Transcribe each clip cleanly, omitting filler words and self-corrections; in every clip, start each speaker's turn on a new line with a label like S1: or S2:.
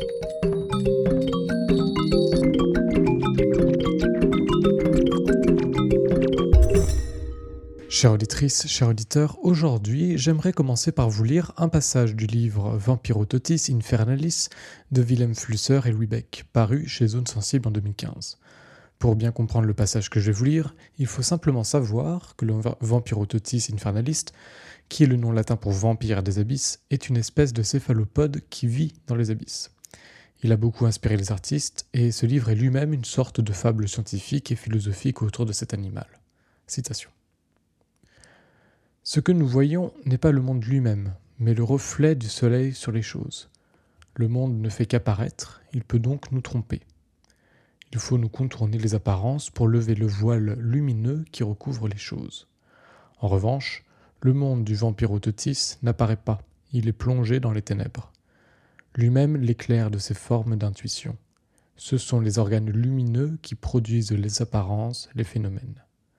S1: Chère auditrice, cher auditeur, aujourd'hui, j'aimerais commencer par vous lire un passage du livre Vampirototis Infernalis de Wilhelm Flusser et Louis Beck, paru chez Zone Sensible en 2015. Pour bien comprendre le passage que je vais vous lire, il faut simplement savoir que le Vampirototis Infernalis, qui est le nom latin pour vampire des abysses, est une espèce de céphalopode qui vit dans les abysses. Il a beaucoup inspiré les artistes, et ce livre est lui-même une sorte de fable scientifique et philosophique autour de cet animal. Citation. Ce que nous voyons n'est pas le monde lui-même, mais le reflet du soleil sur les choses. Le monde ne fait qu'apparaître, il peut donc nous tromper. Il faut nous contourner les apparences pour lever le voile lumineux qui recouvre les choses. En revanche, le monde du Vampirototis n'apparaît pas, il est plongé dans les ténèbres. Lui-même l'éclaire de ses formes d'intuition. Ce sont les organes lumineux qui produisent les apparences, les phénomènes.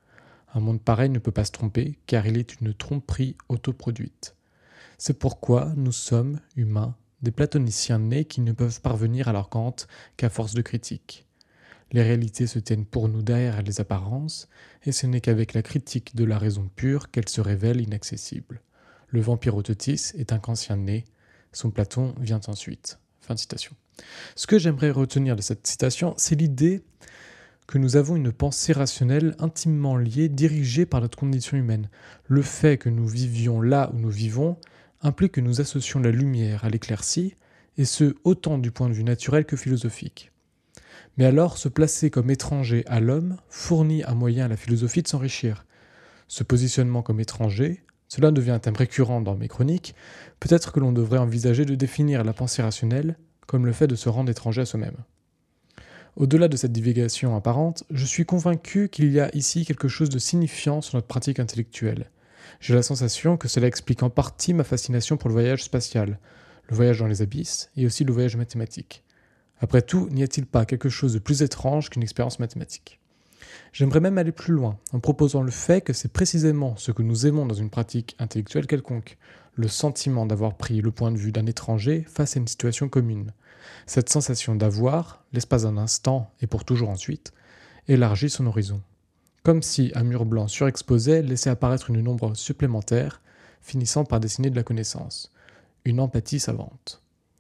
S1: Un monde pareil ne peut pas se tromper, car il est une tromperie autoproduite. C'est pourquoi nous sommes, humains, des platoniciens nés qui ne peuvent parvenir à leur Kant qu'à force de critique. Les réalités se tiennent pour nous derrière les apparences, et ce n'est qu'avec la critique de la raison pure qu'elles se révèlent inaccessibles. Le Vampirototis est un Kantien né, son Platon vient ensuite. Fin de citation. Ce que j'aimerais retenir de cette citation, c'est l'idée que nous avons une pensée rationnelle intimement liée, dirigée par notre condition humaine. Le fait que nous vivions là où nous vivons implique que nous associons la lumière à l'éclaircie, et ce, autant du point de vue naturel que philosophique. Mais alors, se placer comme étranger à l'homme fournit un moyen à la philosophie de s'enrichir. Ce positionnement comme étranger, cela devient un thème récurrent dans mes chroniques, peut-être que l'on devrait envisager de définir la pensée rationnelle comme le fait de se rendre étranger à soi-même. Au-delà de cette divagation apparente, je suis convaincu qu'il y a ici quelque chose de signifiant sur notre pratique intellectuelle. J'ai la sensation que cela explique en partie ma fascination pour le voyage spatial, le voyage dans les abysses et aussi le voyage mathématique. Après tout, n'y a-t-il pas quelque chose de plus étrange qu'une expérience mathématique ? J'aimerais même aller plus loin, en proposant le fait que c'est précisément ce que nous aimons dans une pratique intellectuelle quelconque, le sentiment d'avoir pris le point de vue d'un étranger face à une situation commune. Cette sensation d'avoir, l'espace d'un instant et pour toujours ensuite, élargit son horizon. Comme si un mur blanc surexposé laissait apparaître une ombre supplémentaire, finissant par dessiner de la connaissance. Une empathie savante.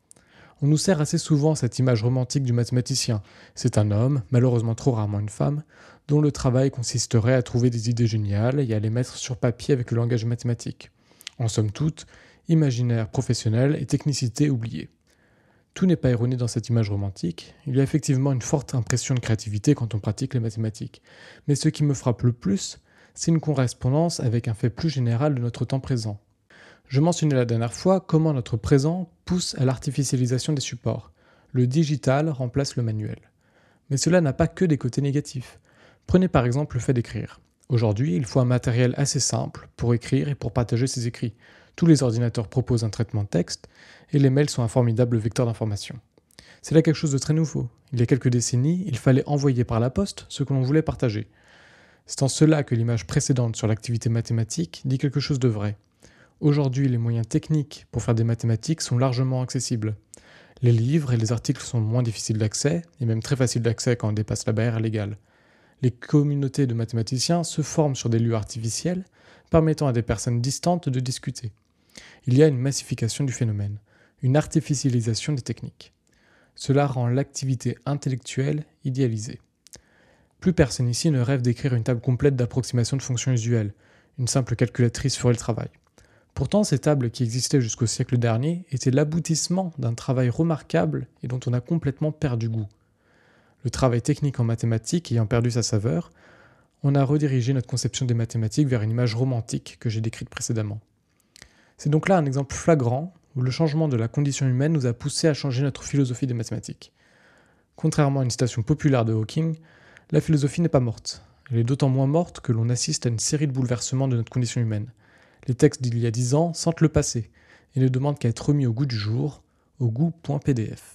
S1: On nous sert assez souvent cette image romantique du mathématicien. C'est un homme, malheureusement trop rarement une femme, dont le travail consisterait à trouver des idées géniales et à les mettre sur papier avec le langage mathématique. En somme toute, imaginaire professionnel et technicité oubliée. Tout n'est pas erroné dans cette image romantique, il y a effectivement une forte impression de créativité quand on pratique les mathématiques. Mais ce qui me frappe le plus, c'est une correspondance avec un fait plus général de notre temps présent. Je mentionnais la dernière fois comment notre présent pousse à l'artificialisation des supports. Le digital remplace le manuel. Mais cela n'a pas que des côtés négatifs. Prenez par exemple le fait d'écrire. Aujourd'hui, il faut un matériel assez simple pour écrire et pour partager ses écrits. Tous les ordinateurs proposent un traitement de texte et les mails sont un formidable vecteur d'information. C'est là quelque chose de très nouveau. Il y a quelques décennies, il fallait envoyer par la poste ce que l'on voulait partager. C'est en cela que l'image précédente sur l'activité mathématique dit quelque chose de vrai. Aujourd'hui, les moyens techniques pour faire des mathématiques sont largement accessibles. Les livres et les articles sont moins difficiles d'accès, et même très faciles d'accès quand on dépasse la barrière légale. Les communautés de mathématiciens se forment sur des lieux artificiels, permettant à des personnes distantes de discuter. Il y a une massification du phénomène, une artificialisation des techniques. Cela rend l'activité intellectuelle idéalisée. Plus personne ici ne rêve d'écrire une table complète d'approximation de fonctions usuelles. Une simple calculatrice ferait le travail. Pourtant, ces tables qui existaient jusqu'au siècle dernier étaient l'aboutissement d'un travail remarquable et dont on a complètement perdu goût. Le travail technique en mathématiques ayant perdu sa saveur, on a redirigé notre conception des mathématiques vers une image romantique que j'ai décrite précédemment. C'est donc là un exemple flagrant où le changement de la condition humaine nous a poussé à changer notre philosophie des mathématiques. Contrairement à une citation populaire de Hawking, la philosophie n'est pas morte. Elle est d'autant moins morte que l'on assiste à une série de bouleversements de notre condition humaine. Les textes d'il y a 10 ans sentent le passé et ne demandent qu'à être remis au goût du jour, au goût.pdf.